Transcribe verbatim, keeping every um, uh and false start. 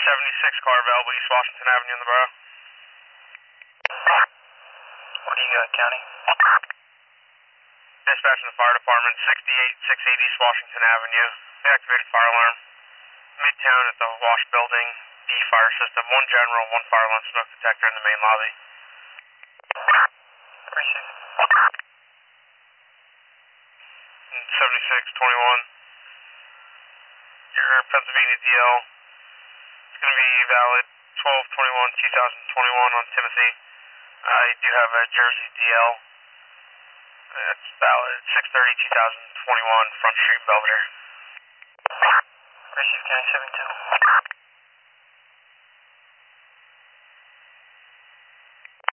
seventy-six car available, East Washington Avenue in the borough. What do you got, County? Dispatch in the fire department, sixty-eight six eighty East Washington Avenue. Activated fire alarm. Midtown at the Wash Building, D fire system, one general, one fire alarm smoke detector in the main lobby. Receive. seventy-six twenty-one. Your Pennsylvania D L. It's going to be valid twelve twenty-one two thousand twenty-one on Timothy. I do have a Jersey D L. It's valid six thirty two thousand twenty-one Front Street, Belvedere. Receive, County seventy-two.